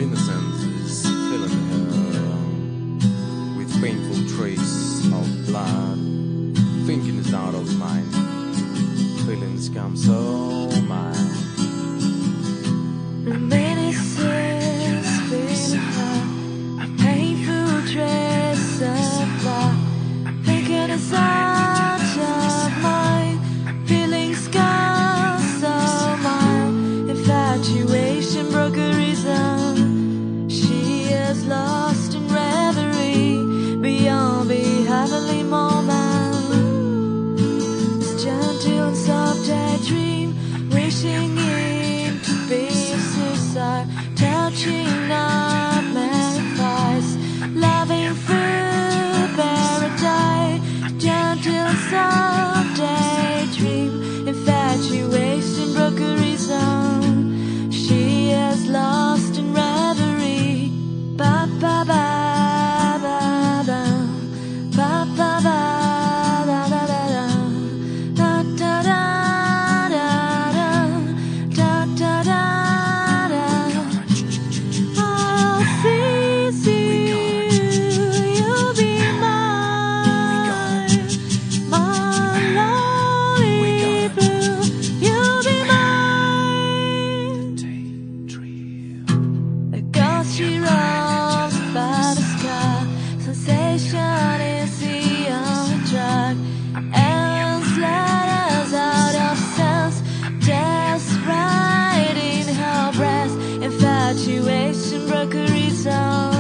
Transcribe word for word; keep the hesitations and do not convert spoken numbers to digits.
innocence is filling her with painful trace of blood. Thinking is out of mind, feelings come so mild. Reminiscence filling her, a painful trace of blood. Thinking is out of mind, feelings come so mild. Infatuation broke her reason, she is lost in reverie beyond the heavenly moment. This gentle and soft daydream, wishing it to be suicide, touching up magnifies, loving through paradise. Gentle and soft daydream, infatuation broke her reason, she is lost in reverie. Ba ba ba ba ba ba ba ba da da da da da da da da da da. Oh, see, see, you'll be mine, my lonely blue, you'll be mine. The ghost she rolls by the sky, sensation is the only drug. Ends let us out of sense, just right in her breast. Infatuation broke her reason.